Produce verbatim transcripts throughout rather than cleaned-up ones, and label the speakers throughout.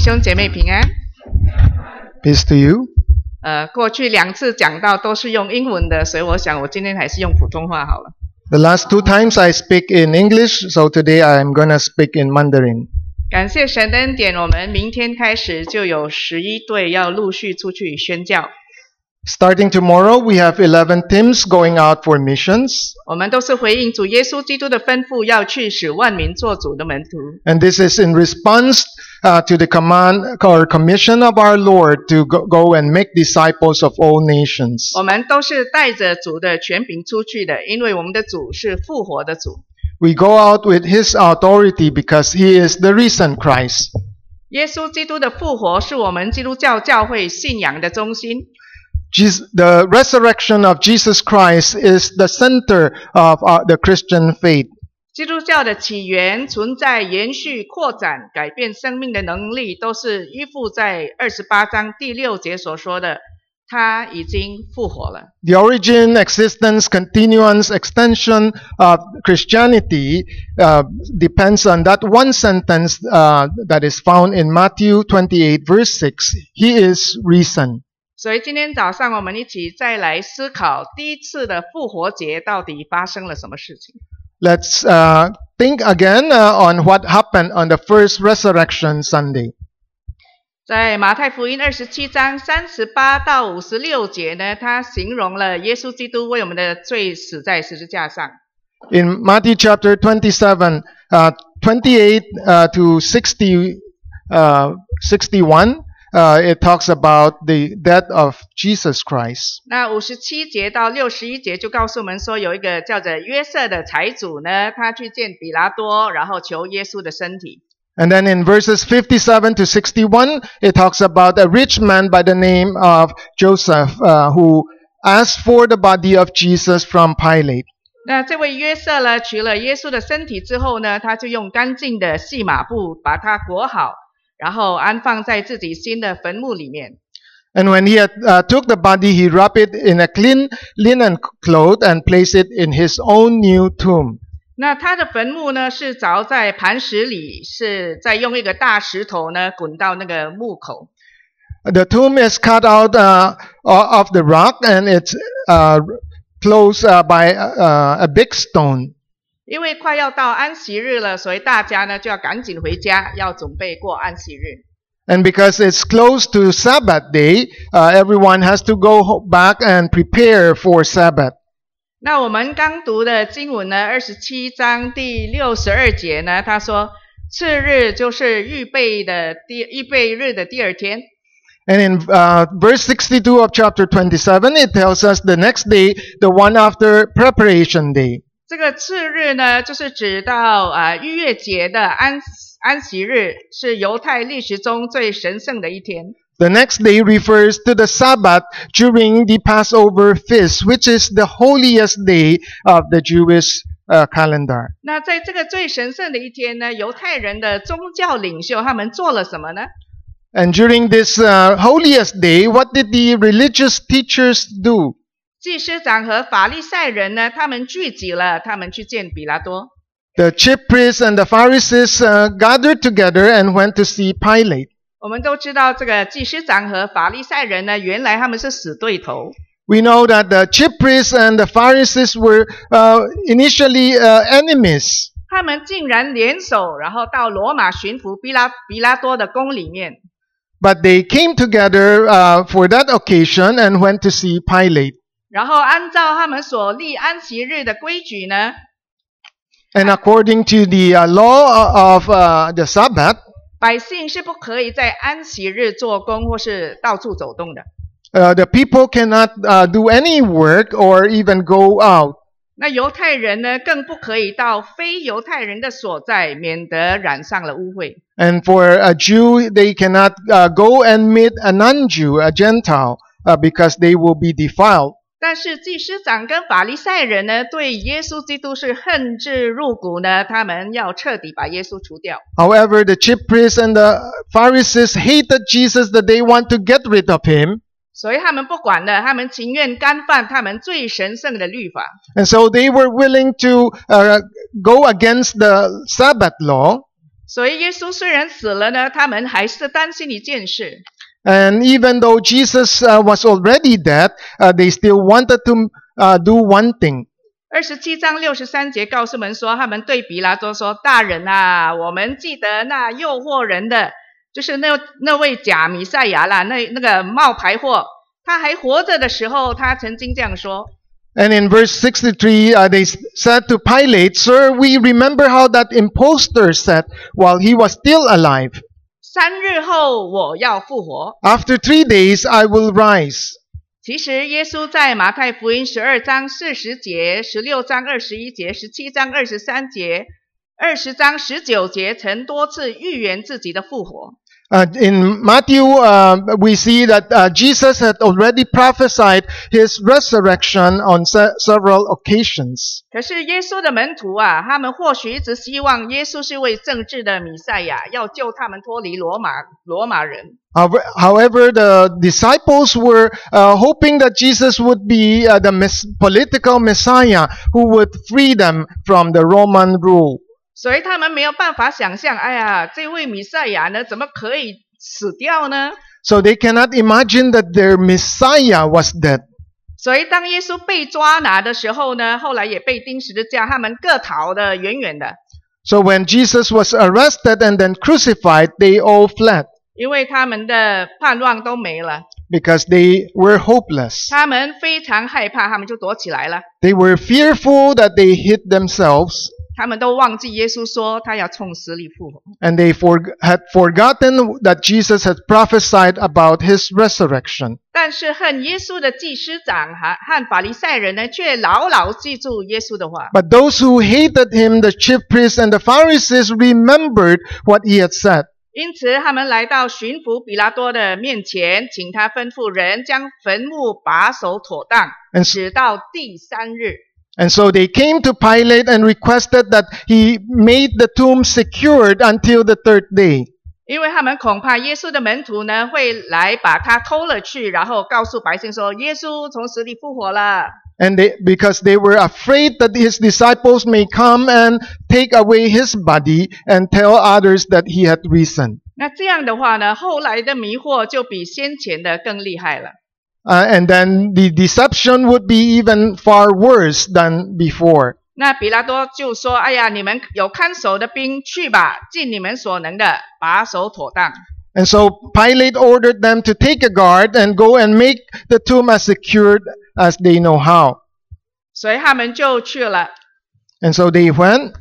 Speaker 1: 兄姐妹平安。
Speaker 2: Peace to you.
Speaker 1: 呃，过去两次讲到都是用英文的，所以我想我今天还是用普通话好了。
Speaker 2: The last two times I speak in English, so today I am going to speak in Mandarin.
Speaker 1: 感谢神的恩典，我们明天开始就有十一队要陆续出去宣教。
Speaker 2: Starting tomorrow, we have eleven teams going out for missions.
Speaker 1: 我们都是回应主耶稣基督的吩咐，要去使万民做主的门徒。
Speaker 2: And this is in response uh, to the command or commission of our Lord to go, go and make disciples of all nations.
Speaker 1: 我们都是带着主的权柄出去的，因为我们的主是复活的主。
Speaker 2: We go out with His authority because He is the risen Christ.
Speaker 1: 耶稣基督的复活是我们基督教教会信仰的中心。
Speaker 2: Jesus, the resurrection of Jesus Christ is the center of uh, the Christian faith.
Speaker 1: 基督教的起源、存在、延续、扩展、改变生命的能力，都是依附在二十八章第六节所说的，他已经复活了。
Speaker 2: The origin, existence, continuance, extension of Christianity uh, depends on that one sentence uh, that is found in Matthew twenty-eight verse six. He is risen.
Speaker 1: 所以今天早上我们一起再来思考第一次的复活节到底发生了什么事情。
Speaker 2: Let's uh, think again uh, on what happened on the first resurrection Sunday.
Speaker 1: 在马太福音二十七章三十八到五十六节呢，他形容了耶稣基督为我们的罪死在十字架上。
Speaker 2: In Matthew chapter twenty-seven, uh, twenty-eight uh, to sixty, uh, sixty-one, uh, it talks about the death of Jesus Christ.
Speaker 1: 那五十七节到六十一节就告诉我们说，有一个叫做约瑟的财主呢，他去见比拉多，然后求耶稣的身体。
Speaker 2: And then in verses fifty-seven to sixty-one, it talks about a rich man by the name of Joseph uh, who asked for the body of Jesus from Pilate.
Speaker 1: 那这位约瑟呢，取了耶稣的身体之后呢，他就用干净的细麻布把它裹好，然后安放在自己新的坟墓里面。
Speaker 2: And when he had uh, took the body, he wrapped it in a clean linen cloth and placed it in his own new tomb.
Speaker 1: 那他的坟墓呢，是凿在磐石里，是再用一个大石头呢滚到那个墓口。
Speaker 2: The tomb is cut out uh, of the rock and it's uh, closed uh, by uh, a big stone.
Speaker 1: 因为快要到安息日了，所以大家呢就要赶紧回家，要准备过安息日。
Speaker 2: And because it's close to Sabbath day, uh, everyone has to go back and prepare for Sabbath.
Speaker 1: 那我们刚读的经文呢，二十七章第六十二节呢，他说次日就是预备的第预备日的第二天。
Speaker 2: And in uh, verse sixty-two of chapter twenty-seven, it tells us the next day, the one after preparation day.
Speaker 1: 这个次日呢，就是指到啊逾越节的安安息日，是犹太历史中最神圣的一天。
Speaker 2: The next day refers to the Sabbath during the Passover feast, which is the holiest day of the Jewish uh, calendar.
Speaker 1: 那在这个最神圣的一天呢，犹太人的宗教领袖他们做了什么呢？
Speaker 2: And during this uh, holiest day, what did the religious teachers do?
Speaker 1: 祭司长和法利赛人呢，他们聚集了，他们去见比拉多。
Speaker 2: The chief priests and the Pharisees uh, gathered together and went to see Pilate.
Speaker 1: 我们都知道这个祭司长和法利赛人呢，原来他们是死对头。
Speaker 2: We know that the chief priests and the Pharisees were uh, initially uh, enemies.
Speaker 1: 他们竟然联手，然后到罗马巡抚比拉比拉多的宫里面。
Speaker 2: But they came together uh, for that occasion and went to see Pilate.
Speaker 1: 然后按照他们所立安息日的规矩呢，
Speaker 2: And according to the uh, law of uh, the Sabbath,
Speaker 1: 百姓是不可以在安息日做工或是到处走动的。
Speaker 2: uh, the people cannot uh, do any work or even go out.
Speaker 1: 那犹太人呢，更不可以到非犹太人的所在，免得染上了污秽。
Speaker 2: And for a Jew, they cannot uh, go and meet a non-Jew, a Gentile, uh, because they will be defiled.
Speaker 1: 但是祭司长跟法利赛人呢，对耶稣基督是恨之入骨呢，他们要彻底把耶稣除掉。
Speaker 2: However, the chief priests and the Pharisees hated Jesus that they want to get rid of him.
Speaker 1: 所以他们不管了，他们情愿干犯他们最神圣的律法。
Speaker 2: And so they were willing to uh, go against the Sabbath law.
Speaker 1: 所以耶稣虽然死了呢，他们还是担心一件事。
Speaker 2: And even though Jesus uh, was already dead, uh, they still wanted to uh, do one thing.
Speaker 1: 二十七章六十三节告诉我们说，他们对比拉多说：“大人啊，我们记得那诱惑人的，就是那那位假弥赛亚啦，那那个冒牌货，他还活着的时候，他曾经这样说。”
Speaker 2: And in verse sixty-three, uh, they said to Pilate, "Sir, we remember how that impostor said while he was still alive,
Speaker 1: 三日后我要复活。
Speaker 2: After three days I will rise."
Speaker 1: 其实耶稣在马太福音十二章四十节、十六章二十一节、十七章二十三节、二十章十九节曾多次预言自己的复活。
Speaker 2: Uh, in Matthew, uh, we see that uh, Jesus had already prophesied his resurrection on se- several occasions.
Speaker 1: 可是耶稣的门徒啊，他们或许一直希望耶稣是位政治的弥赛亚，要救他们脱离罗马罗马人。
Speaker 2: However, the disciples were uh, hoping that Jesus would be uh, the mes- political Messiah who would free them from the Roman rule.
Speaker 1: 所以他们没有办法想象，哎呀，这位弥赛亚呢，怎么可以死掉呢？
Speaker 2: So they cannot imagine that their Messiah was dead.
Speaker 1: 所以当耶稣被抓拿的时候呢，后来也被钉十字架，他们各逃得远远的。
Speaker 2: So when Jesus was arrested and then crucified, they all fled
Speaker 1: 因为他们的盼望都没了，
Speaker 2: because they were hopeless.
Speaker 1: 他们非常害怕，他们就躲起来了。
Speaker 2: They were fearful that they hid themselves,
Speaker 1: 他们都忘记耶稣说他要从死里复活。
Speaker 2: and they for- had forgotten that Jesus had prophesied about his resurrection.
Speaker 1: 但是恨耶稣的祭司长和和法利赛人呢，却牢牢记住耶稣的话。
Speaker 2: But those who hated him, the chief priests and the Pharisees, remembered what he had said.
Speaker 1: 因此，他们来到巡抚比拉多的面前，请他吩咐人将坟墓把守妥当，
Speaker 2: And,
Speaker 1: 直到第三日。
Speaker 2: and so they came to Pilate and requested that he made the tomb secured until the third day.
Speaker 1: 因为他们恐怕耶稣的门徒呢会来把他偷了去，然后告诉百姓说耶稣从死里复活了。
Speaker 2: And they, because they were afraid that his disciples may come and take away his body and tell others that he had risen.
Speaker 1: 那这样的话呢，后来的迷惑就比先前的更厉害了。
Speaker 2: Uh, and then the deception would be even far worse than before.
Speaker 1: 那比拉多就说：“哎呀，你们有看守的兵，去吧，尽你们所能的把守妥当。”
Speaker 2: And so Pilate ordered them to take a guard and go and make the tomb as secured as they know how.
Speaker 1: 所以他们就去了。
Speaker 2: And so they went.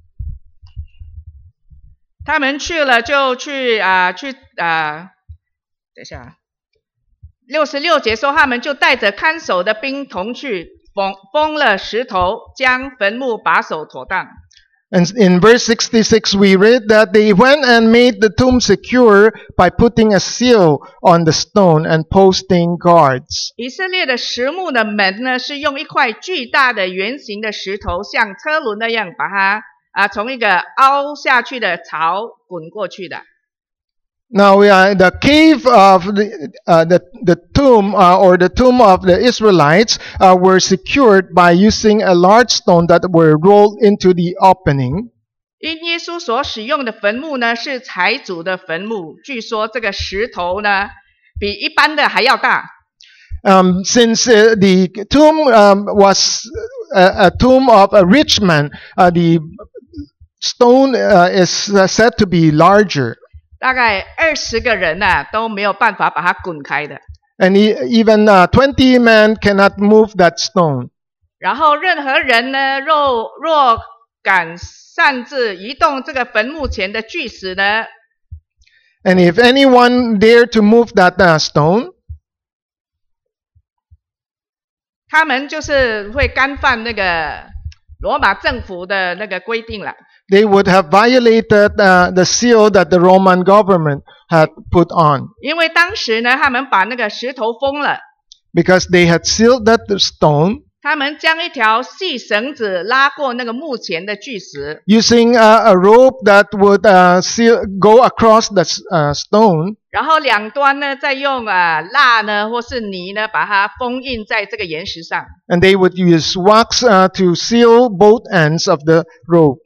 Speaker 1: 他们去了就去啊、呃、去啊、呃，等一下，六十六节说他们就带着看守的兵同去，封封了石头，将坟墓把守妥当。
Speaker 2: And in verse sixty-six we read that they went and made the tomb secure by putting a seal on the stone and posting guards.
Speaker 1: 以色列的石墓的门呢，是用一块巨大的圆形的石头，像车轮那样把它啊从一个凹下去的槽滚过去的。
Speaker 2: Now, uh, the cave of the, uh, the, the tomb uh, or the tomb of the Israelites uh, were secured by using a large stone that were rolled into the opening.
Speaker 1: 因耶稣所使用的坟墓呢，是财主的坟墓，据说这个石头呢，比一般的还要大。
Speaker 2: Um, since uh, the tomb um, was a, a tomb of a rich man, uh, the stone uh, is uh, said to be larger.
Speaker 1: 大概二十个人啊都没有办法把它滚开的。
Speaker 2: And e- even uh, twenty men cannot move that stone.
Speaker 1: 然后任何人呢，若若敢擅自移动这个坟墓前的巨石呢，
Speaker 2: And if anyone dare to move that uh, stone,
Speaker 1: 他们就是会干犯那个罗马政府的那个规定了。
Speaker 2: they would have violated uh, the seal that the Roman government had put on,
Speaker 1: 因为当时呢，他们把那个石头封了，
Speaker 2: because they had sealed that stone
Speaker 1: 他们将一条细绳子拉过那个墓前的巨石，
Speaker 2: using uh, a rope that would uh, seal, go across the s- uh, stone,
Speaker 1: 然后两端呢再用啊蜡呢或是泥呢把它封印在这个岩石上。
Speaker 2: and they would use wax uh, to seal both ends of the rope.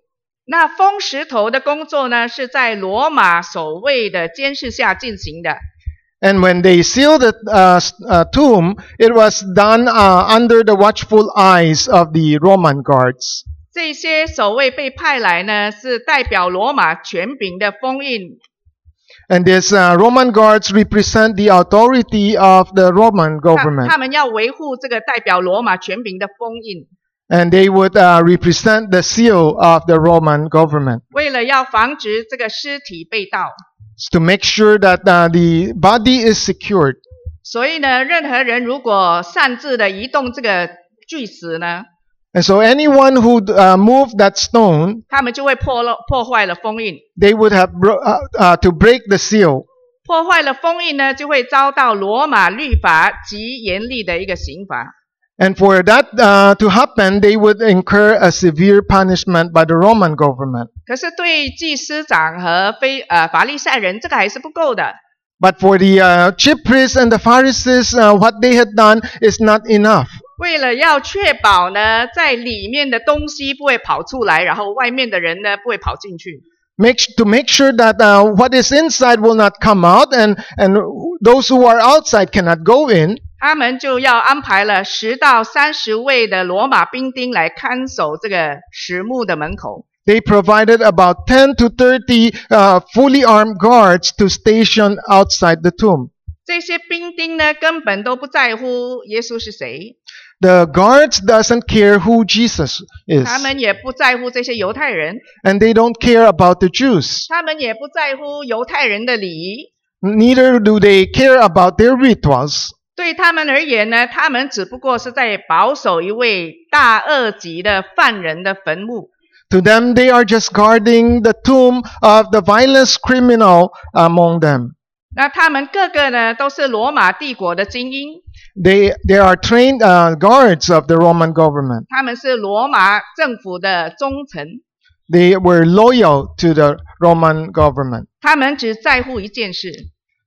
Speaker 1: 那封石头的工作呢，是在罗马守卫的监视下进行的。
Speaker 2: And when they sealed the uh, uh, tomb, it was done uh, under the watchful eyes of the Roman guards.
Speaker 1: 这些守卫被派来呢，是代表罗马权柄的封印。
Speaker 2: And these uh, Roman guards represent the authority of the Roman government.
Speaker 1: 他们要维护这个代表罗马权柄的封印。
Speaker 2: And they would uh, represent the seal of the Roman government.
Speaker 1: 为了要防止这个尸体被盗。
Speaker 2: To make sure that uh, the body is secured.
Speaker 1: 所以呢，任何人如果擅自的移动这个巨石呢，
Speaker 2: And so anyone who uh, moved that stone,
Speaker 1: 他们就会破了破坏了封印。
Speaker 2: they would have bro- uh, uh, to break the seal.
Speaker 1: 破坏了封印呢，就会遭到罗马律法极严厉的一个刑罚。
Speaker 2: And for that uh, to happen, they would incur a severe punishment by the Roman government.
Speaker 1: 可是对祭司长和非呃法利赛人，这个还是不够的。
Speaker 2: But for the uh, chief priests and the Pharisees, uh, what they had done is not enough.
Speaker 1: 为了要确保呢，在里面的东西不会跑出来，然后外面的人呢不会跑进去。
Speaker 2: Make, to make sure that uh, what is inside will not come out, and, and those who are outside cannot go in.
Speaker 1: 他们就要安排了十到三十位的罗马兵丁来看守这个石墓的门口。
Speaker 2: They provided about ten to thirty uh, fully armed guards to station outside the tomb.
Speaker 1: 这些兵丁呢，根本都不在乎耶稣是谁。
Speaker 2: The guards doesn't care who Jesus is.
Speaker 1: 他们也不在乎这些犹太人。
Speaker 2: And they don't care about the Jews.
Speaker 1: 他们也不在乎犹太人的礼仪。
Speaker 2: Neither do they care about their rituals.
Speaker 1: 对他们而言呢，他们只不过是在保守一位大恶极的犯人的坟墓。
Speaker 2: To them, they are just guarding the tomb of the vilest criminal among them.
Speaker 1: 那他们个个呢，都是罗马帝国的精英。
Speaker 2: They, they are trained uh, guards of the Roman government.
Speaker 1: 他们是罗马政府的忠臣。
Speaker 2: They were loyal to the Roman government.
Speaker 1: 他们只在乎一件事。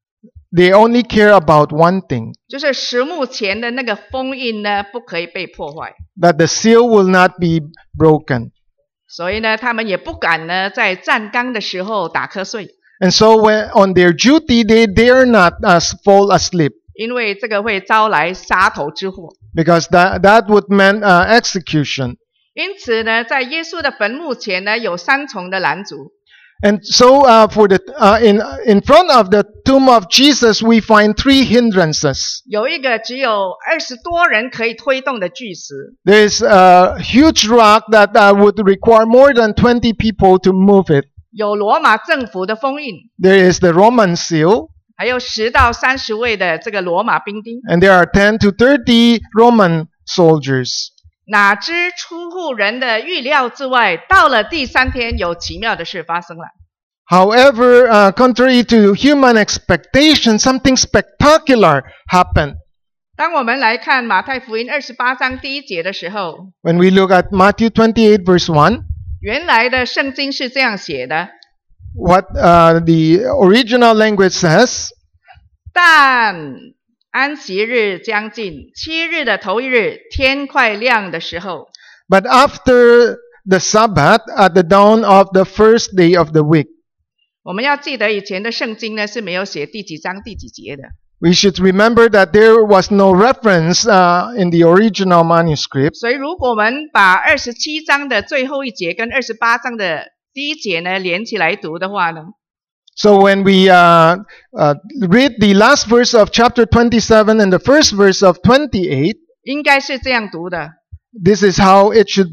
Speaker 2: They only care about one thing.
Speaker 1: 就是石墓前的那个封印呢，不可以被破坏。
Speaker 2: That the seal will not be broken.
Speaker 1: 所以呢，他们也不敢呢，在站岗的时候打瞌睡。
Speaker 2: And so when on their duty, they dare not uh, fall asleep.
Speaker 1: 因为这个会招来杀头之祸。
Speaker 2: Because that, that would mean uh, execution.
Speaker 1: 因此呢，在耶稣的坟墓前呢，有三重的拦阻。
Speaker 2: And so uh, for the, uh, in, in front of the tomb of Jesus, we find three hindrances.
Speaker 1: 有一个只有二十多人可以推动的巨石。
Speaker 2: There is a huge rock that uh, would require more than twenty people to move it.
Speaker 1: 有罗马政府的封印。
Speaker 2: There is the Roman seal.
Speaker 1: 还有十到三十位的这个罗马兵丁。
Speaker 2: And there are ten to thirty Roman soldiers.
Speaker 1: 哪知出乎人的预料之外，到了第三天，有奇妙的事发生了。
Speaker 2: However, uh, contrary to human expectation, something spectacular happened.
Speaker 1: 当我们来看马太福音二十八章第一节的时候，
Speaker 2: When we look at Matthew twenty-eight verse one,
Speaker 1: 原来的圣经是这样写的。
Speaker 2: what uh, the original language says,
Speaker 1: 但安息日将近，七日的头一日，天快亮的时候。
Speaker 2: but after the Sabbath, at the dawn of the first day of the week.
Speaker 1: 我们要记得以前的圣经呢是没有写第几章第几节的。
Speaker 2: We should remember that there was no reference uh, in the original manuscript.
Speaker 1: 所以如果我们把二十七章的最后一节跟二十八章的第一节呢连起来读的话呢，
Speaker 2: So when we uh, uh, read the last verse of chapter twenty-seven and the first verse of twenty-eight,
Speaker 1: 应该是这样读的。
Speaker 2: this is how it should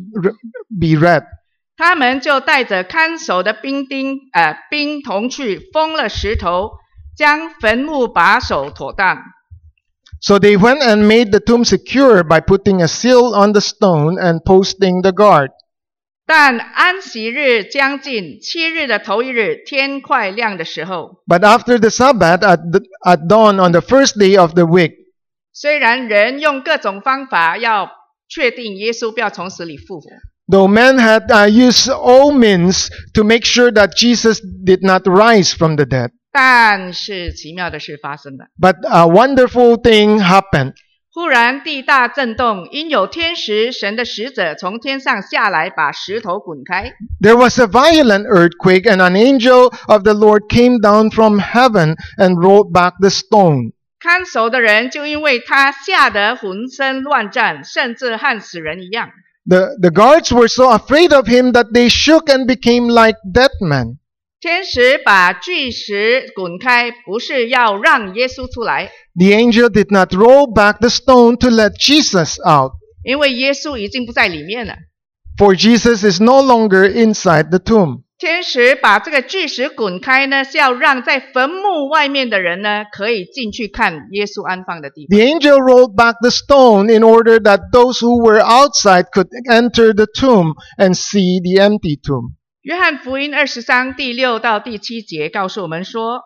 Speaker 2: be read.
Speaker 1: 他们就带着看守的兵丁呃兵同去封了石头，将坟墓把守妥当。
Speaker 2: So they went and made the tomb secure by putting a seal on the stone and posting the guard.
Speaker 1: 但安息日将近，七日的头一日，天快亮的时候，
Speaker 2: But after the Sabbath, at, the, at dawn on the first day of the week,
Speaker 1: 虽然人用各种方法要确定耶稣不要从死里复活，
Speaker 2: though men had uh, used all means to make sure that Jesus did not rise from the dead,
Speaker 1: 但是奇妙的事发生了。
Speaker 2: but a wonderful thing happened.
Speaker 1: 忽然地大震动，因有天使神的使者从天上下来，把石头滚开。
Speaker 2: There was a violent earthquake, and an angel of the Lord came down from heaven and rolled back the stone.
Speaker 1: 看守的人就因为他吓得浑身乱战，甚至和死人一样。
Speaker 2: The, the guards were so afraid of him that they shook and became like dead men.
Speaker 1: 天使把巨石滚开，不是要让耶稣出来，
Speaker 2: The angel did not roll back the stone to let Jesus out,
Speaker 1: 因为耶稣已经不在里面了。
Speaker 2: for Jesus is no longer inside the tomb.
Speaker 1: 天使把这个巨石滚开呢，是要让在坟墓外面的人呢，可以进去看耶稣安放的地方。
Speaker 2: The angel rolled back the stone in order that those who were outside could enter the tomb and see the empty tomb.
Speaker 1: 约翰福音二十章第六到第七节告诉我们说，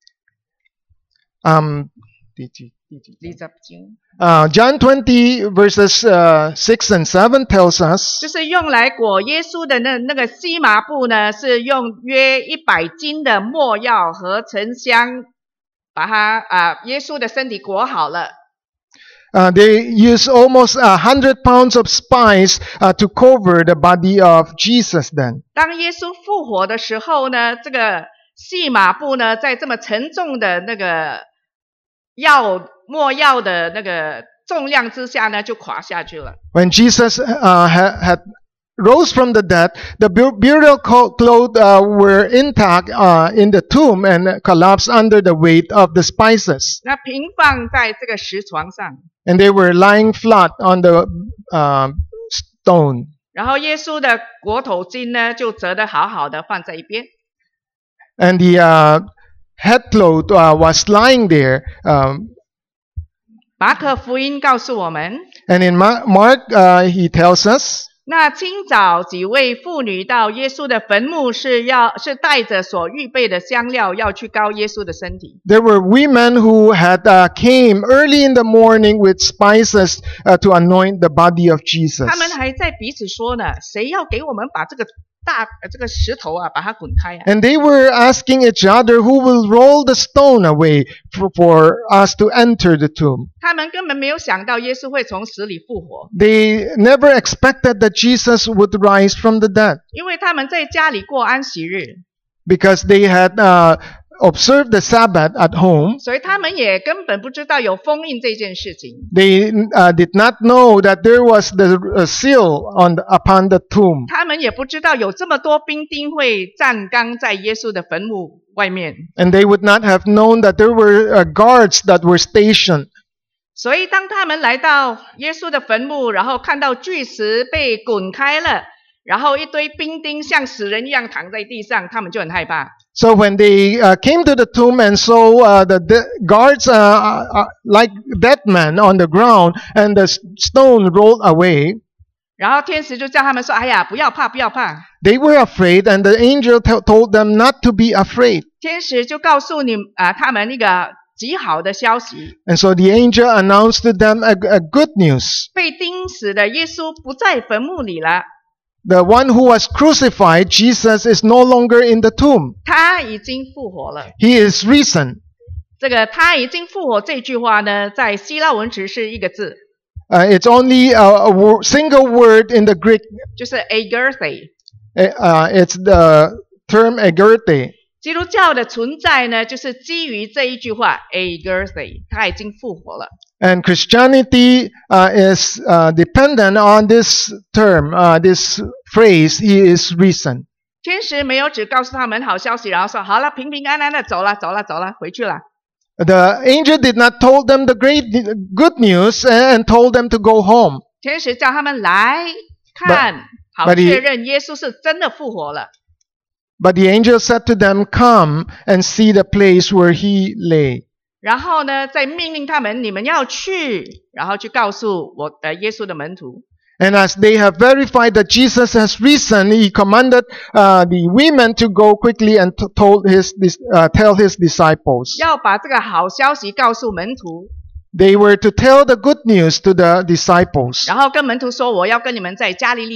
Speaker 2: Um,
Speaker 1: 二十章
Speaker 2: uh, John twenty verses uh, six and seven tells us
Speaker 1: 就是用来裹耶稣的那那个细麻布呢，是用约一百斤的没药和沉香，把它啊耶稣的身体裹好了。
Speaker 2: uh, they use almost a hundred pounds of spice uh, to cover the body of Jesus then.
Speaker 1: 当耶稣复活的时候呢，这个细麻布呢，在这么沉重的那个药没药的那个重量之下呢，就垮下去了。
Speaker 2: When Jesus uh, ha- had rose from the dead, the bur- burial co- clothes uh, were intact uh, in the tomb and collapsed under the weight of the spices.
Speaker 1: 那平放在这个石床上，
Speaker 2: And they were lying flat on the uh, stone.
Speaker 1: 然后耶稣的裹头巾呢，就折得好好的放在一边。
Speaker 2: And the uh, head cloth uh, was lying there. Um,
Speaker 1: 马可福音告诉我们，
Speaker 2: and in Ma- Mark, uh, he tells us
Speaker 1: 那清早几位妇女到耶稣的坟墓，是要是带着所预备的香料，要去膏耶稣的身体。
Speaker 2: there were women who had uh, came early in the morning with spices uh, to anoint the body of Jesus.
Speaker 1: 他们还在彼此说呢，谁要给我们把这个大呃这个石头啊，把它滚开啊？
Speaker 2: And they were asking each other who will roll the stone away for, for us to enter the tomb.
Speaker 1: 他们根本没有想到耶稣会从死里复活，
Speaker 2: They never expected that Jesus would rise from the dead
Speaker 1: 因为他们在家里过安息日，
Speaker 2: because they had uh, observed the Sabbath at home.
Speaker 1: 所以他们也根本不知道有封印这件事情。
Speaker 2: They uh, did not know that there was the uh, seal on the, upon the tomb.
Speaker 1: 他们也不知道有这么多兵丁会站岗在耶稣的坟墓外面。
Speaker 2: And they would not have known that there were uh, guards that were stationed.
Speaker 1: 所以当他们来到耶稣的坟墓，然后看到巨石被滚开了，然后一堆兵丁像死人一样躺在地上，他们就很害怕。
Speaker 2: So when they uh, came to the tomb and saw uh, the de- guards uh, uh, like dead men on the ground and the s- stone rolled away,
Speaker 1: 然后天使就叫他们说：“哎呀，不要怕，不要怕。
Speaker 2: they were afraid, and the angel t- told them not to be afraid. ”
Speaker 1: 天使就告诉你啊、他们一个极好的消息：
Speaker 2: And so the angel announced to them a, a good news.
Speaker 1: 被钉死的耶稣不在坟墓里了，
Speaker 2: The one who was crucified, Jesus, is no longer in the tomb.
Speaker 1: 他已经复活了。
Speaker 2: He is risen.
Speaker 1: 这个“他已经复活”这句话呢，在希腊文只是一个字，
Speaker 2: Uh, it's only a, a wo- single word in the Greek.
Speaker 1: 就是 agerthe。
Speaker 2: Uh, it's the term agerte.
Speaker 1: 基督教的存在呢，就是基于这一句话 agerthe， 他已经复活了。
Speaker 2: And Christianity uh, is uh, dependent on this term, uh, this phrase, He is risen.
Speaker 1: 天使没有只告诉他们好消息，然后说好了，平平安安的走了，走了，走了，回去了。
Speaker 2: The angel did not told them the great good news and told them to go home.
Speaker 1: 天使叫他们来看，好
Speaker 2: but he-
Speaker 1: 确认耶稣是真的复活了。
Speaker 2: But the angel said to them, "Come and see the place where he lay."
Speaker 1: 然后呢，再命令他们，你们要去，然后去告诉我的耶稣的门徒。
Speaker 2: And as they have verified that Jesus has risen, he commanded uh, the women to go quickly and t- told his dis- uh, tell his disciples.
Speaker 1: 要把这个好消息告诉门徒，
Speaker 2: They were to tell the good news to the disciples.
Speaker 1: 然后跟门徒说：“我要跟你们在加利利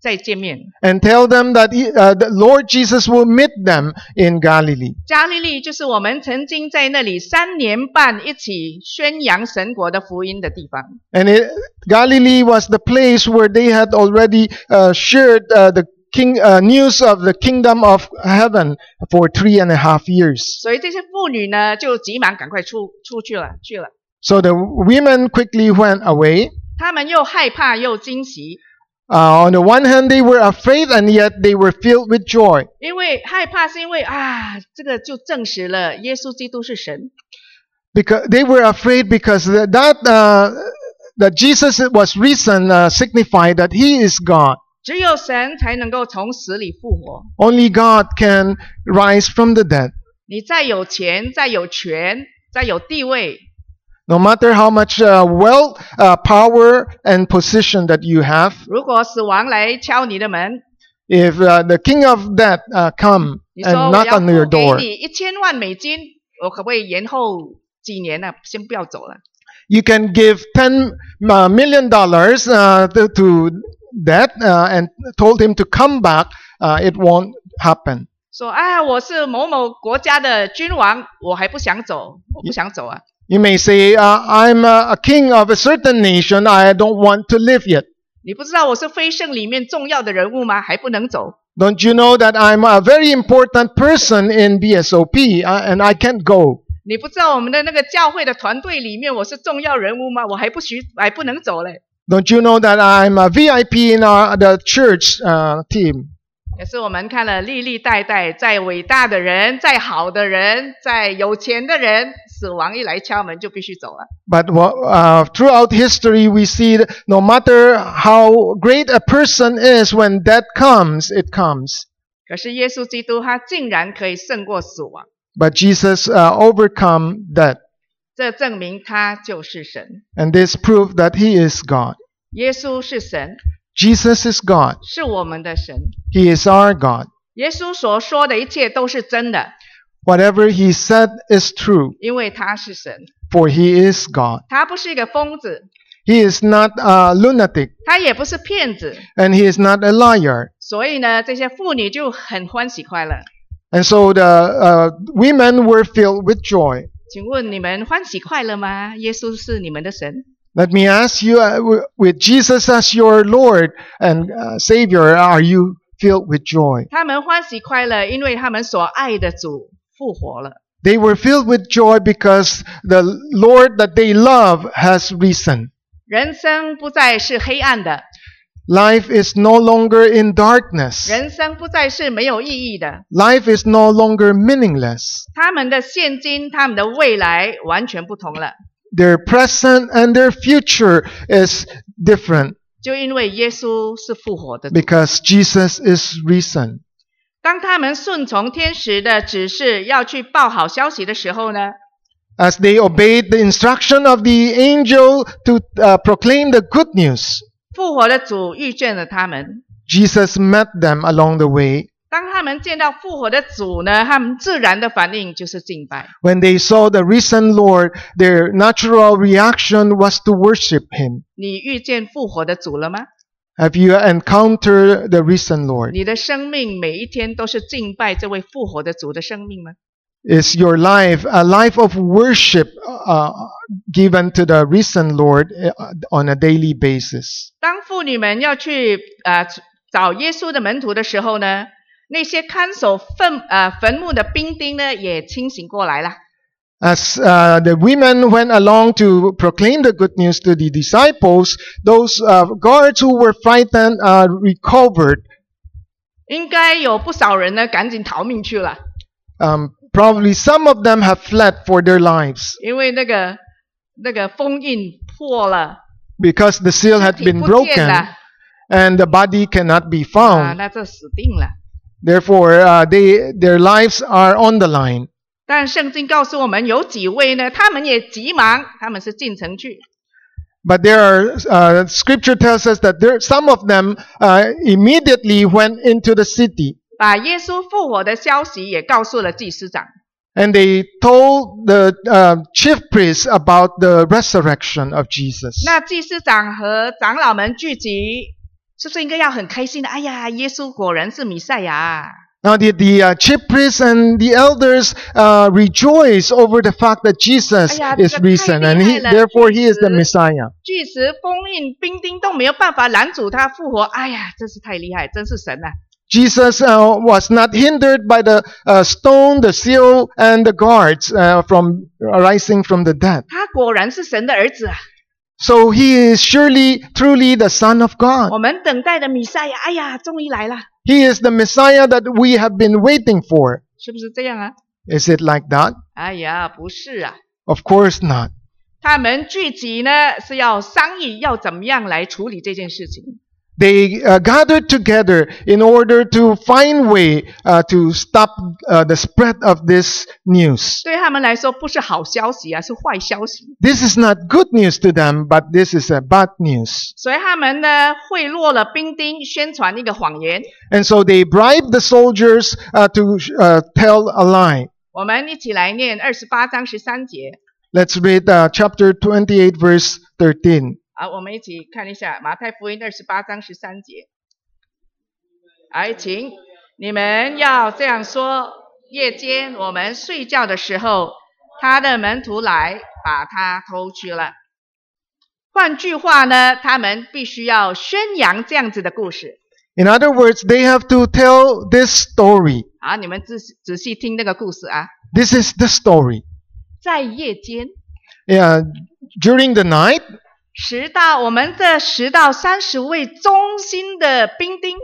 Speaker 1: 再见面。
Speaker 2: and tell them that he, uh, the Lord Jesus will meet them in Galilee.
Speaker 1: 加利利就是我们曾经在那里三年半一起宣扬神国的福音的地方。
Speaker 2: And it, Galilee was the place where they had already uh, shared uh, the king uh, news of the kingdom of heaven for three and a half years.
Speaker 1: 所以这些妇女呢，就急忙赶快出出去了，去了。
Speaker 2: So the women quickly went away.
Speaker 1: 他们又害怕又惊喜，
Speaker 2: Uh, on the one hand, they were afraid, and yet they were filled with joy.
Speaker 1: 因为害怕是因为啊，这个就证实了耶稣基督是神。
Speaker 2: Because they were afraid because that uh, that Jesus was risen uh, signified that He is God.
Speaker 1: 只有神才能够从死里复活。
Speaker 2: Only God can rise from the dead.
Speaker 1: 你再有钱，再有权，再有地位，
Speaker 2: No matter how much uh, wealth, uh, power, and position that you have,
Speaker 1: 如果死亡来敲你的门，
Speaker 2: if uh, the king of death uh, come
Speaker 1: 你说
Speaker 2: and
Speaker 1: 我
Speaker 2: knock
Speaker 1: 要
Speaker 2: on your
Speaker 1: 付给
Speaker 2: door,
Speaker 1: 你一千万美金，我可不可以延后几年呢、先不要走了。
Speaker 2: you can give ten uh, million dollars uh, to, to death uh, and told him to come back. Uh, it won't happen.
Speaker 1: 说啊，我是某某国家的君王，我还不想走，我不想走啊。
Speaker 2: You may say, uh, I'm a, a king of a certain nation. I don't want to live yet.
Speaker 1: 你不知道我是非圣里面重要的人物吗？还不能走。
Speaker 2: Don't you know that I'm a very important person in B S O P uh, and I can't go?
Speaker 1: 你不知道我们的那个教会的团队里面我是重要人物吗？我还不许，还不能走嘞。
Speaker 2: Don't you know that I'm a V I P in our, the church uh, team?
Speaker 1: 可是我们看了历历代代，再伟大的人，再好的人，再有钱的人，死亡一来敲门就必须走了。
Speaker 2: But uh, throughout history, we see that no matter how great a person is, when death comes, it comes.
Speaker 1: 可是耶稣基督他竟然可以胜过死亡，
Speaker 2: But Jesus uh, overcome death.
Speaker 1: 这证明他就是神。
Speaker 2: And this proved that He is God.
Speaker 1: 耶稣是神，
Speaker 2: Jesus is God.
Speaker 1: 是我们的神。
Speaker 2: He is our God.
Speaker 1: 耶稣所说的一切都是真的，
Speaker 2: Whatever He said is true,
Speaker 1: 因为他是神，
Speaker 2: for He is God.
Speaker 1: 他不是一个疯子，
Speaker 2: He is not a lunatic,
Speaker 1: 他也不是骗子。
Speaker 2: and He is not a liar.
Speaker 1: 所以呢，这些妇女就很欢喜快乐。
Speaker 2: And so the uh, women were filled with joy.
Speaker 1: 请问你们欢喜快乐吗？耶稣是你们的神。
Speaker 2: Let me ask you, uh, w- with Jesus as your Lord and uh, Savior, are you filled with joy?
Speaker 1: 他们欢喜快乐，因为他们所爱的主复活了。
Speaker 2: They were filled with joy because the Lord that they love has risen.
Speaker 1: 人生不再是黑暗的，
Speaker 2: Life is no longer in darkness.
Speaker 1: 人生不再是没有意义的。
Speaker 2: Life is no longer meaningless.
Speaker 1: 他们的现今，他们的未来完全不同了，
Speaker 2: Their present and their future is different
Speaker 1: 就因为耶稣是复活的主。
Speaker 2: because Jesus is risen.
Speaker 1: 当他们顺从天使的指示，要去报好消息的时候呢，
Speaker 2: As they obeyed the instruction of the angel to uh, proclaim the good news,
Speaker 1: 复活的主遇见了他们。
Speaker 2: Jesus met them along the way.
Speaker 1: 当他们见到复活的主呢，他们自然的反应就是敬拜。
Speaker 2: When they saw the risen Lord, their natural reaction was to worship Him.
Speaker 1: 你遇见复活的主了吗？
Speaker 2: Have you encountered the risen Lord?
Speaker 1: 你的生命每一天都是敬拜这位复活的主的生命吗？
Speaker 2: Is your life a life of worship uh, given to the risen Lord uh, on a daily basis?
Speaker 1: 当妇女们要去呃找耶稣的门徒的时候呢，那些看守坟呃坟墓的兵丁呢也清醒过来了。
Speaker 2: As uh, the women went along to proclaim the good news to the disciples, those uh, guards who were frightened uh, recovered.
Speaker 1: 应该有不少人呢赶紧逃命去了，
Speaker 2: Um, probably some of them have fled for their lives
Speaker 1: 因为那个那个封印破了，
Speaker 2: because the seal
Speaker 1: 尸
Speaker 2: had
Speaker 1: 体
Speaker 2: been
Speaker 1: 不见
Speaker 2: broken
Speaker 1: 了
Speaker 2: and the body cannot be
Speaker 1: 啊，
Speaker 2: found.
Speaker 1: 那这死定了。
Speaker 2: Therefore, uh, they, their lives are on the line.
Speaker 1: 但圣经告诉我们，有几位呢，他们也急忙，他们是进城去。
Speaker 2: But there are, uh, scripture tells us that there, some of them uh, immediately went into the city
Speaker 1: 把耶稣复活的消息也告诉了祭司长。
Speaker 2: and they told the uh, chief priests about the resurrection of Jesus.
Speaker 1: 那祭司长和长老们聚集， 是不是应该要很开心的？哎呀，耶稣果然是弥赛亚啊。
Speaker 2: Now the, the uh, chief priests and the elders uh, rejoice over the fact that Jesus
Speaker 1: 哎呀，
Speaker 2: is
Speaker 1: 这个太
Speaker 2: risen
Speaker 1: 厉
Speaker 2: and
Speaker 1: 害
Speaker 2: he,
Speaker 1: 了！
Speaker 2: therefore
Speaker 1: 巨
Speaker 2: he is the
Speaker 1: 石
Speaker 2: Messiah.
Speaker 1: 巨石封印，兵丁都没有办法拦阻他复活。哎呀，真是太厉害，真是神啊！
Speaker 2: Jesus uh, was not hindered by the uh, stone, the seal, and the guards uh, from rising from the dead.
Speaker 1: 他果然是神的儿子啊！
Speaker 2: So he is surely, truly the Son of God.
Speaker 1: 我们等待的弥赛亚，哎呀，终于来了，
Speaker 2: He is the Messiah that we have been waiting for.
Speaker 1: 是不是这样啊？
Speaker 2: Is it like that?
Speaker 1: 哎呀，不是啊，
Speaker 2: Of course not.
Speaker 1: 他们聚集呢是要商议要怎么样来处理这件事情。
Speaker 2: They uh, gathered together in order to find way uh, to stop uh, the spread of this news.
Speaker 1: 对他们来说不是好消息啊，是坏消息。
Speaker 2: This is not good news to them, but this is a bad news.
Speaker 1: 所以他们呢贿赂了兵丁，宣传一个谎言。
Speaker 2: And so they bribed the soldiers uh, to uh, tell a lie.
Speaker 1: 我们一起来念二十八章十三节。
Speaker 2: Let's read uh, chapter twenty-eight, verse thirteen.
Speaker 1: 好，我们一起看一下马太福音二十八章十三节。来，请你们要这样说：夜间我们睡觉的时候，他的门徒来把他偷去了。换句话呢，他们必须要宣扬这样子的故事。
Speaker 2: In other words, they have to tell this story.
Speaker 1: 好，你们仔仔细听那个故事啊。
Speaker 2: This is the story.
Speaker 1: 在夜间，
Speaker 2: Yeah, during the night,
Speaker 1: 十到我们这十到三十位忠心的兵丁，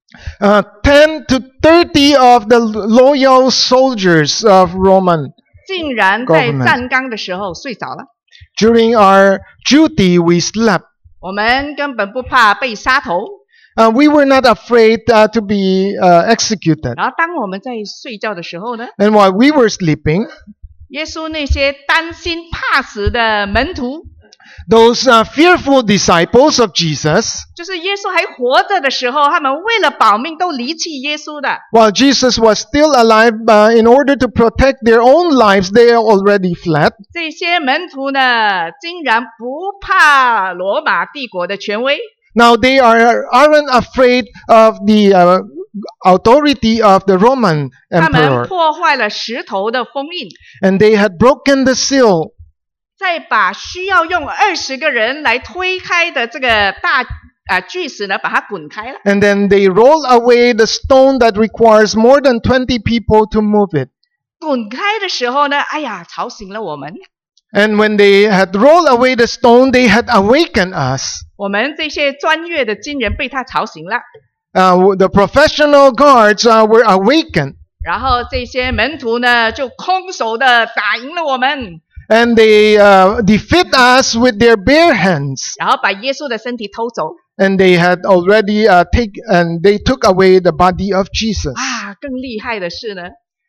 Speaker 2: uh, ten to thirty of the loyal soldiers of Roman,
Speaker 1: 竟然在
Speaker 2: Government
Speaker 1: 站岗的时候睡着了。
Speaker 2: during our duty, we slept.
Speaker 1: 我们根本不怕被杀头。
Speaker 2: Uh, we were not afraid uh, to be uh, executed.
Speaker 1: 然后当我们在睡觉的时候呢，
Speaker 2: And while we were sleeping,
Speaker 1: 耶稣那些担心怕死的门徒，
Speaker 2: those uh, fearful disciples of Jesus,
Speaker 1: 就是耶稣还活着的时候，他们为了保命都离弃耶稣的。
Speaker 2: while Jesus was still alive, uh, in order to protect their own lives, they already fled.
Speaker 1: 这些门徒呢，竟然不怕罗马帝国的权威，
Speaker 2: Now they are, aren't afraid of the uh, authority of the Roman
Speaker 1: 他们
Speaker 2: emperor.
Speaker 1: 破坏了石头的封印，
Speaker 2: And they had broken the seal.
Speaker 1: 再把需要用二十个人来推开的这个大啊巨石呢，把它滚开了。
Speaker 2: And then they roll away the stone that requires more than twenty people to move it.
Speaker 1: 滚开的时候呢，哎呀，吵醒了我们。
Speaker 2: And when they had rolled away the stone, they had awakened us.
Speaker 1: 我们这些专业的军人被他吵醒了，
Speaker 2: Uh, the professional guards uh, were awakened.
Speaker 1: 然后这些门徒呢就空手的打赢了我们，
Speaker 2: And they uh, defeat us with their bare hands.
Speaker 1: 然后把耶稣的身体偷走。
Speaker 2: And they had already uh, take and they took away the body of Jesus.
Speaker 1: 啊，更厉害的是呢，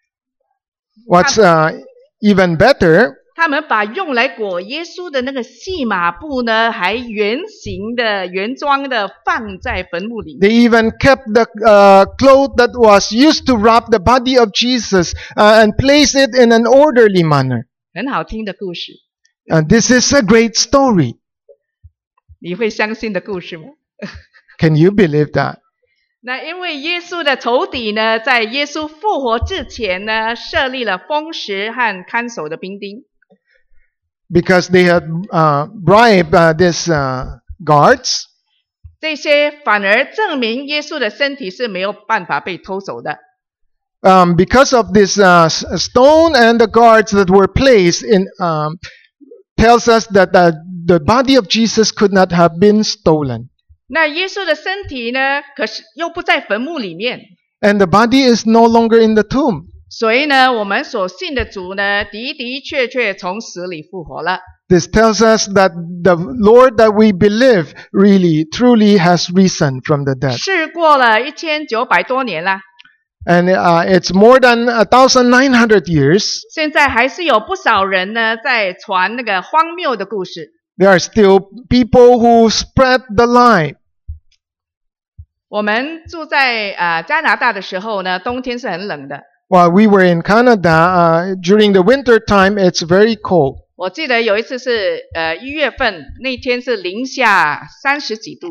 Speaker 2: What's uh, even better,
Speaker 1: 他们把用来裹耶稣的那个细麻布呢，还原形的、原装的放在坟墓里。
Speaker 2: they even kept the uh, cloth that was used to wrap the body of Jesus uh, and place it in an orderly manner.
Speaker 1: 很好听的故事，
Speaker 2: And this is a great story.
Speaker 1: 你会相信的故事吗？
Speaker 2: Can you believe that?
Speaker 1: 那因为耶稣的仇敌呢，在耶稣复活之前呢，设立了封石和看守的兵丁。
Speaker 2: Because they had uh, bribed uh, these uh, guards.
Speaker 1: 这些反而证明耶稣的身体是没有办法被偷走的。
Speaker 2: Um, because of this uh, s- stone and the guards that were placed in, um, tells us that uh, the body of Jesus could not have been stolen.
Speaker 1: 那耶稣的身体呢，可是又不在坟墓里面，
Speaker 2: And the body is no longer in the tomb.
Speaker 1: 所以呢，我们所信的主呢，的的确确从死里复活了。
Speaker 2: This tells us that the Lord that we believe really, truly has risen from the dead.
Speaker 1: 事过了一千九百多年了，
Speaker 2: And uh, it's more than one thousand nine hundred years.
Speaker 1: 现在还是有不少人呢在传那个荒谬的故事。
Speaker 2: There are still people who spread the lie.
Speaker 1: 我们住在呃加拿大的时候呢，冬天是很冷的。
Speaker 2: While we were in Canada, uh, during the winter time, it's very cold.
Speaker 1: 我记得有一次是呃一月份，那天是零下三十几度。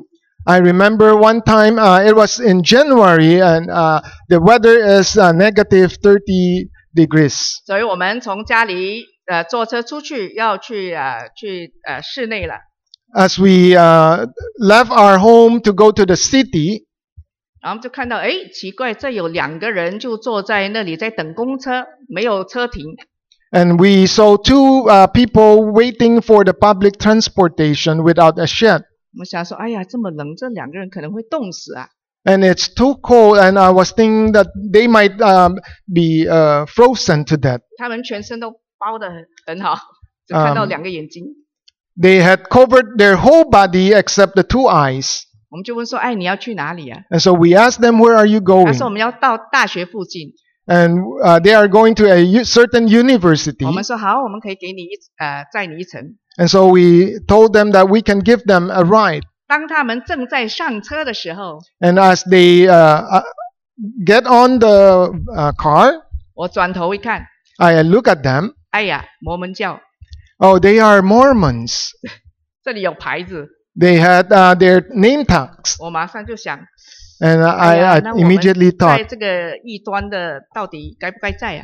Speaker 2: I remember one time, uh, it was in January, and uh, the weather is uh, negative thirty degrees.
Speaker 1: 所以我们从家里呃坐车出去，要去呃去呃室内了。
Speaker 2: As we uh, left our home to go to the city,
Speaker 1: 然后就看到，哎，奇怪，这有两个人就坐在那里在等公车，没有车停。
Speaker 2: and we saw two uh, people waiting for the public transportation without a shed.
Speaker 1: 我们想说，哎呀，这么冷，这两个人可能会冻死啊。
Speaker 2: And it's too cold, and I was thinking that they might um, be uh, frozen to death.
Speaker 1: 他们全身都包得很很好，只看到两个眼睛。
Speaker 2: They had covered their whole body except the two eyes.
Speaker 1: 我们就问说，哎，你要去哪里啊？
Speaker 2: And so we asked them, where are you
Speaker 1: 他
Speaker 2: going?
Speaker 1: 说我们要到大学附近。
Speaker 2: And uh, they are going to a u- certain
Speaker 1: 我
Speaker 2: university.
Speaker 1: 们说好，我们可以给你一呃载你一程。
Speaker 2: And so we told them that we can give them a ride.
Speaker 1: 当他们正在上车的时候，
Speaker 2: And as they uh, uh, get on the uh, car,
Speaker 1: 我转头一看，
Speaker 2: I look at them.
Speaker 1: 哎呀，摩门教，
Speaker 2: Oh, they are Mormons.
Speaker 1: 这里有牌子，
Speaker 2: They had uh, their name tags.
Speaker 1: 我马上就想，
Speaker 2: And
Speaker 1: 哎
Speaker 2: I,
Speaker 1: 呀，
Speaker 2: I
Speaker 1: 那我们
Speaker 2: immediately
Speaker 1: 在
Speaker 2: thought,
Speaker 1: 这个异端的到底该不该在啊？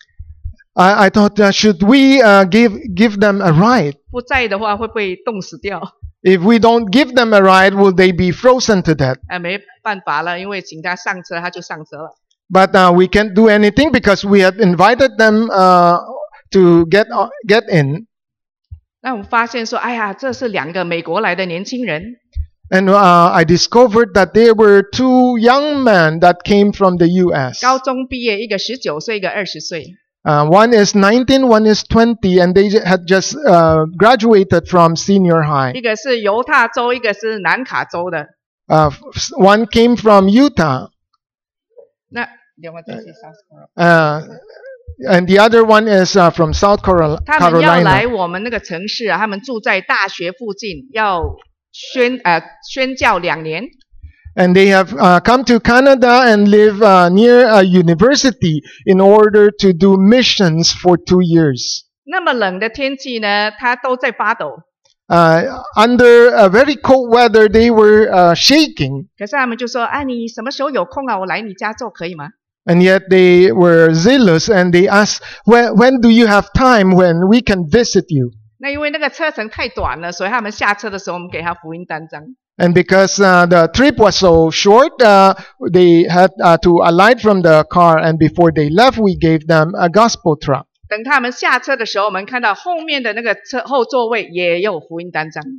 Speaker 2: I, I thought, uh, should we uh, give, give them a ride?
Speaker 1: 不在的话会不会冻死掉？
Speaker 2: If we don't give them a ride, will they be frozen to death?
Speaker 1: 哎，没办法了，因为请他上车，他就上车了。
Speaker 2: But uh, we can't do anything because we had invited them uh, to get, uh, get in.
Speaker 1: 那我们发现说，哎呀，这是两个美国来的年轻人，
Speaker 2: And uh, I discovered that there were two young men that came from the U S.
Speaker 1: 高中毕业，一个十九岁，一个二十岁。
Speaker 2: Uh, one is nineteen, one is twenty, and they had just uh, graduated from senior high.
Speaker 1: 一个是犹他州，一个是南卡州的。
Speaker 2: Uh, f- one came from Utah,
Speaker 1: 那另外这些 South Carolina
Speaker 2: uh, and the other one is uh, from South Carol-
Speaker 1: 他们要来
Speaker 2: Carolina.
Speaker 1: 我们那个城市啊，他们住在大学附近，要宣呃宣教两年。
Speaker 2: And they have uh, come to Canada and live uh, near a university in order to do missions for two years.
Speaker 1: 那么冷的天气呢，他都在发抖。
Speaker 2: Uh, under a very cold weather, they were uh, shaking,
Speaker 1: 可是他们就说：“啊，你什么时候有空啊？我来你家做可以吗
Speaker 2: and yet they were zealous and they asked, when, when do you have time when we can visit you?
Speaker 1: 那因为那个车程太短了，所以他们下车的时候，我们给他福音单张。
Speaker 2: And because uh, the trip was so short, uh, they had uh, to alight from the car, and before they left, we gave them a gospel tract.
Speaker 1: 等他们下车的时候，我们看到后面的那个车后座位也有福音单张。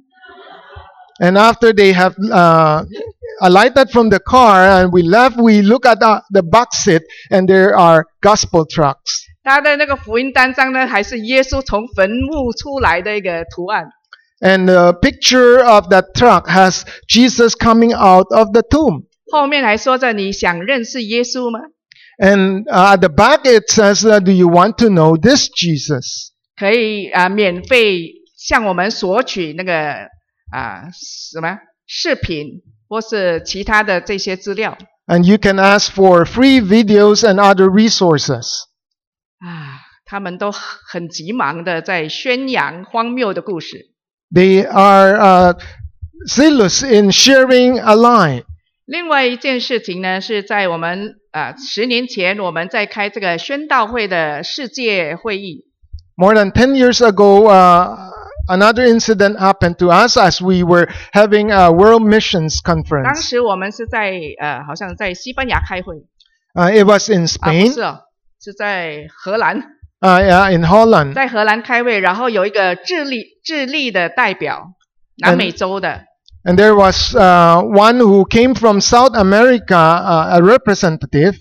Speaker 2: And after they have uh, alighted from the car and we left, we look at the, the back seat, and there are gospel tracts.
Speaker 1: 他的那个福音单张呢，还是耶稣从坟墓出来的一个图案。
Speaker 2: And the picture of that tract has Jesus coming out of the tomb.
Speaker 1: 后面还说着：“你想认识耶稣吗？
Speaker 2: And uh, at the back it says, uh, do you want to know this Jesus?
Speaker 1: 可以啊、呃免费向我们索取那个啊、什么视频或是其他的这些资料
Speaker 2: And you can ask for free videos and other resources.
Speaker 1: 啊。他们都很急忙的在宣扬荒谬的故事。
Speaker 2: They are uh, zealous in sharing a lie.
Speaker 1: 另外一件事情呢，是在我们啊十年前我们在开这个宣道会的世界会议。
Speaker 2: More than ten years ago, uh, another incident happened to us as we were having a World Missions
Speaker 1: 当
Speaker 2: Conference.
Speaker 1: 时我们是在呃，好像在西班牙开会
Speaker 2: Uh, it was in
Speaker 1: 啊，不
Speaker 2: Spain,
Speaker 1: 是哦，是在荷兰，
Speaker 2: uh, yeah, in Holland.
Speaker 1: 在荷兰开会，然后有一个智利智利的代表，南美洲的。
Speaker 2: And there was uh, one who came from South America, uh, a representative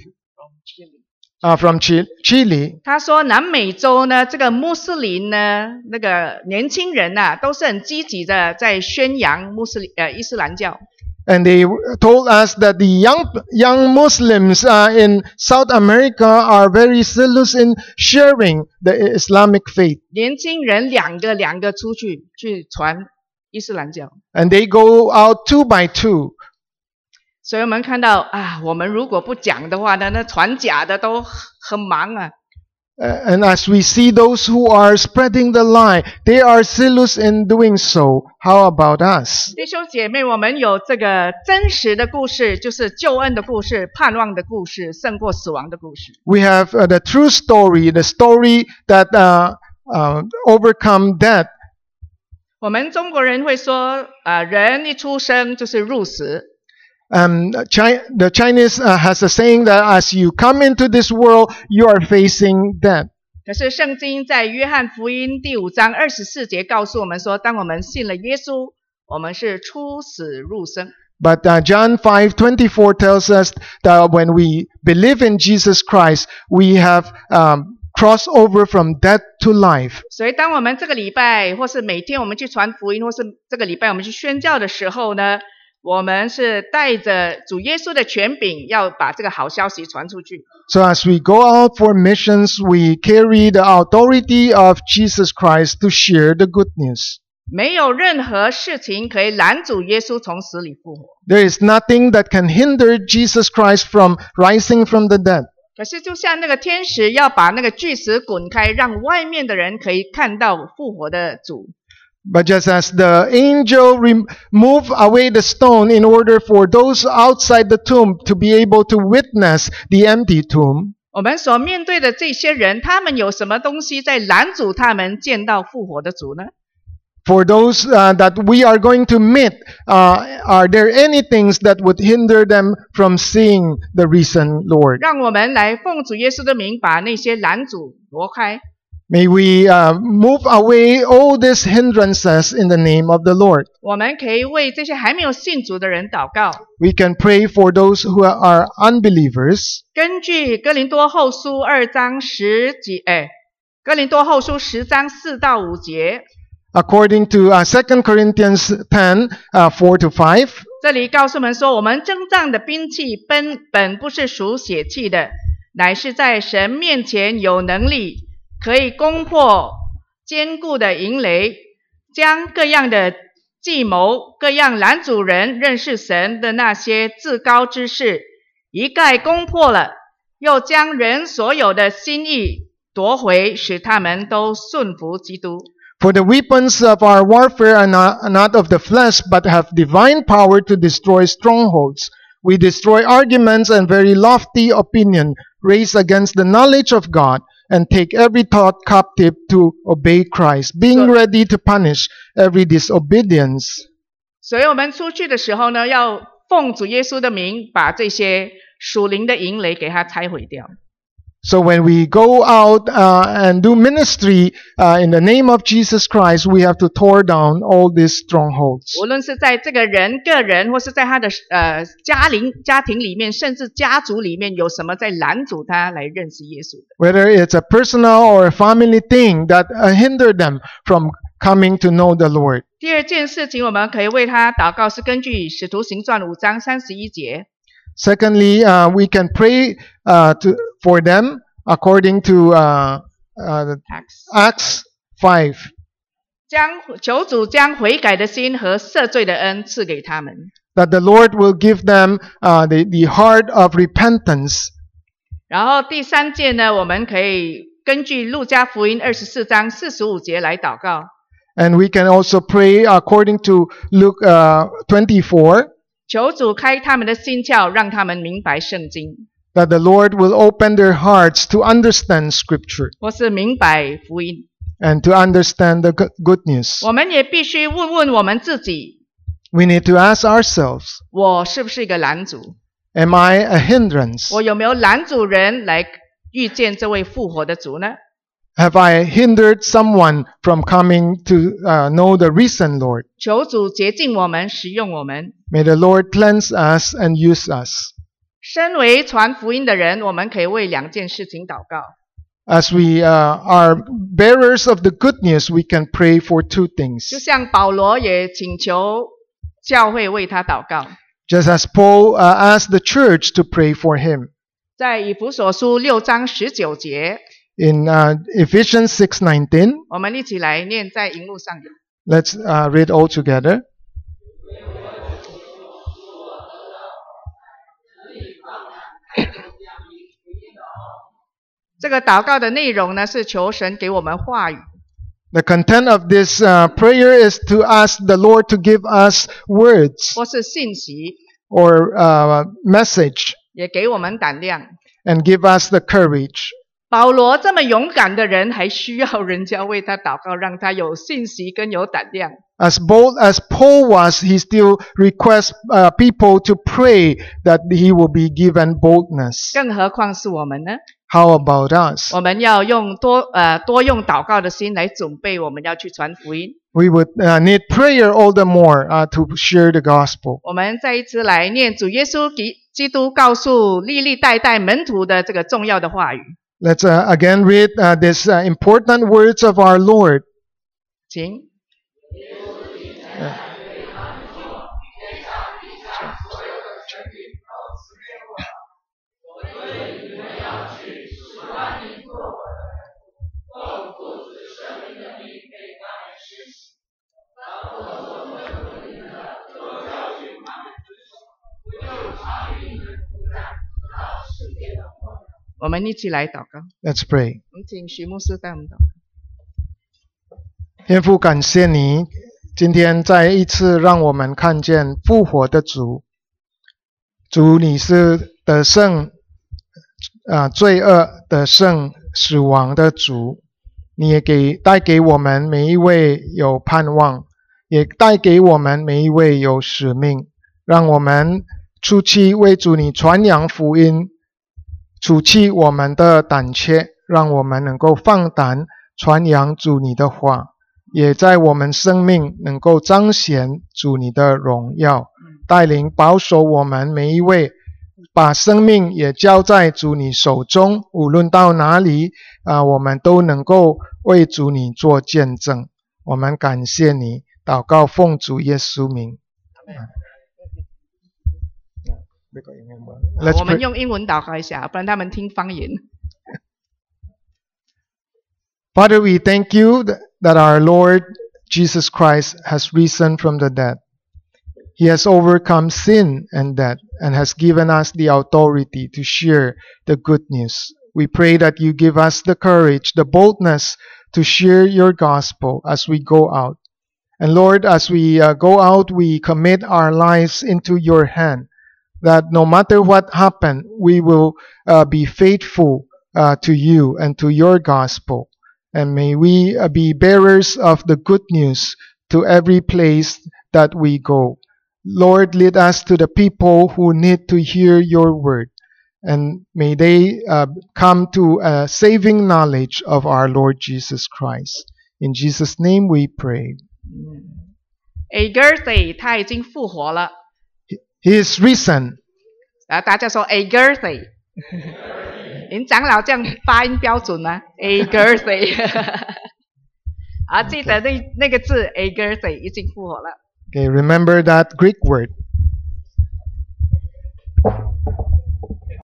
Speaker 2: uh, from Chi- Chile.
Speaker 1: 他说，南美洲呢，这个穆斯林呢，那个年轻人呐、都是很积极的在宣扬穆斯林呃伊斯兰教。
Speaker 2: And they told us that the young young Muslims uh, in South America are very zealous in sharing the Islamic faith.
Speaker 1: 年轻人两个两个出去去传伊斯兰教。
Speaker 2: And they go out two by two.
Speaker 1: 所以我们看到啊，我们如果不讲的话呢，那传假的都很忙啊。
Speaker 2: Uh, and as we see those who are spreading the lie, they are zealous in doing so. How about us?
Speaker 1: 弟兄姐妹，我们有这个真实的故事，就是救恩的故事、盼望的故事，胜过死亡的故事。
Speaker 2: We have uh, the true story, the story that uh, uh, overcome death.
Speaker 1: 我们中国人会说，呃，人一出生就是入死。
Speaker 2: Um, Chi- the Chinese uh, has a saying that as you come into this world, you are facing death.
Speaker 1: 可是圣经在约翰福音第五章二十四节告诉我们说，当我们信了耶稣，我们是出死入生。
Speaker 2: But uh, John five twenty-four tells us that when we believe in Jesus Christ, we have um, crossed over from death to life.
Speaker 1: 所以当我们这个礼拜，或是每天我们去传福音，或是这个礼拜我们去宣教的时候呢，我们是带着主耶稣的权柄，要把这个好消息传出去。
Speaker 2: So as we go out for missions, we carry the authority of Jesus Christ to share the good news.
Speaker 1: 没有任何事情可以拦阻耶稣从死里复活。
Speaker 2: There is nothing that can hinder Jesus Christ from rising from the dead.
Speaker 1: 可是就像那个天使要把那个巨石滚开，让外面的人可以看到复活的主。
Speaker 2: But just as the angel removed away the stone in order for those outside the tomb to be able to witness the empty tomb,
Speaker 1: 我们所面对的这些人，他们有什么东西在拦阻他们见到复活的主呢？
Speaker 2: for those uh, that we are going to meet, uh, are there any things that would hinder them from seeing the risen Lord?
Speaker 1: 让我们来奉主耶稣的名，把那些拦阻挪开。
Speaker 2: May we uh, move away all these hindrances in the name of the Lord.
Speaker 1: 我们可以为这些还没有信主的人祷告。
Speaker 2: We can pray for those who are unbelievers.
Speaker 1: 根据哥林多后书二章十节，哎，哥林多后书十章四到五节，
Speaker 2: According to uh, Second Corinthians ten, uh, four to five,
Speaker 1: 这里告诉我们说，我们征战的兵器本本不是属血气的，乃是在神面前有能力，可以攻破坚固的营垒，将各样的计谋、各样拦阻人认识神的那些自高之事，一概攻破了，又将人所有的心意夺回，使他们都顺服基督。
Speaker 2: for the weapons of our warfare are not, are not of the flesh, but have divine power to destroy strongholds. We destroy arguments and very lofty opinion raised against the knowledge of God, and take every thought captive to obey Christ, being ready to punish every disobedience.
Speaker 1: 所以我们出去的时候呢，要奉主耶稣的名，把这些属灵的营垒给它拆毁掉。
Speaker 2: So when we go out uh, and do ministry uh, in the name of Jesus Christ, we have to tear down all these strongholds.
Speaker 1: 无论是在这个人个人，或是在他的呃家庭家庭里面，甚至家族里面，有什么在拦阻他来认识耶稣的？
Speaker 2: Whether it's a personal or a family thing that uh, hinder them from coming to know the Lord.
Speaker 1: 第二件事情，我们可以为他祷告，是根据使徒行传五章三十一节。
Speaker 2: Secondly, uh, we can pray uh, to, for them according to uh, uh, Acts five.
Speaker 1: 将求主将悔改的心和赦罪的恩赐给他们。
Speaker 2: That the Lord will give them uh, the, the heart of repentance.
Speaker 1: 然后第三件呢，我们可以根据路加福音二十四章四十五节来祷告。
Speaker 2: And we can also pray according to Luke uh, twenty-four.
Speaker 1: 求主开他们的心窍，让他们明白圣经，
Speaker 2: That the Lord will open their hearts to understand Scripture
Speaker 1: 或是明白福音。
Speaker 2: and to understand the good good news.
Speaker 1: 我们也必须问问我们自己，
Speaker 2: We need to ask ourselves,
Speaker 1: 我是不是一个拦阻？
Speaker 2: am I a hindrance?
Speaker 1: 我有没有拦阻人来遇见这位复活的主呢？
Speaker 2: Have I hindered someone from coming to uh, know the risen Lord?
Speaker 1: 求主洁净我们，使用我们。
Speaker 2: May the Lord cleanse us and use us.
Speaker 1: 身为传福音的人，我们可以为两件事情祷告。
Speaker 2: As we uh, are bearers of the good news, we can pray for two things.
Speaker 1: 就像保罗也请求教会为他祷告，
Speaker 2: Just as Paul uh, asked the church to pray for him.
Speaker 1: 在以弗所书六章十九节，
Speaker 2: In uh, Ephesians six nineteen,
Speaker 1: 我们一起来念，在荧幕上有。
Speaker 2: let's uh, read all together.
Speaker 1: 这个祷告的内容呢，是求神给我们话语。
Speaker 2: The content of this uh, prayer is to ask the Lord to give us words
Speaker 1: 或是信息，
Speaker 2: or uh, message
Speaker 1: 也给我们胆量。
Speaker 2: and give us the courage.
Speaker 1: 保罗这么勇敢的人，还需要人家为他祷告，让他有信息跟有胆量。
Speaker 2: As bold as Paul was, he still requests uh, people to pray that he will be given boldness.
Speaker 1: 更何况是我们呢？
Speaker 2: How about us?
Speaker 1: 我们要用多呃多用祷告的心来准备，我们要去传福音。
Speaker 2: We would uh, need prayer all the more uh, to share the gospel.
Speaker 1: 我们再一次来念主耶稣基督告诉历历代代门徒的这个重要的话语。
Speaker 2: Let's uh, again read uh, these uh, important words of our Lord.
Speaker 1: 请。 我们一起来祷告。
Speaker 2: Let's pray.
Speaker 1: 我们请徐牧师带我们祷告。
Speaker 2: 天父，感谢你，今天再一次让我们看见复活的主。主，你是得胜啊、呃、罪恶得胜死亡的主，你也给带给我们每一位有盼望，也带给我们每一位有使命，让我们出去为主你传扬福音，除去我们的胆怯，让我们能够放胆传扬主你的话，也在我们生命能够彰显主你的荣耀，带领保守我们每一位，把生命也交在主你手中，无论到哪里啊、呃，我们都能够为主你做见证。我们感谢你，祷告奉主耶稣名。
Speaker 1: 我们用英文祷告一下，不然他们听方言。
Speaker 2: Father, we thank you that our Lord Jesus Christ has risen from the dead. He has overcome sin and death and has given us the authority to share the good news. We pray that you give us the courage, the boldness to share your gospel as we go out. And Lord, as we uh, go out, we commit our lives into your hand, that no matter what happens, we will uh, be faithful uh, to you and to your gospel. And may we uh, be bearers of the good news to every place that we go. Lord, lead us to the people who need to hear your word. And may they uh, come to a saving knowledge of our Lord Jesus Christ. In Jesus' name we pray.
Speaker 1: Agarthy 他已经复活了。
Speaker 2: He is risen.
Speaker 1: 啊，大家说 Agarthy。您长老这样发音标准吗 ？Agarthy。啊，记得那那个字 Agarthy 已经复活了。
Speaker 2: Okay, remember that Greek word.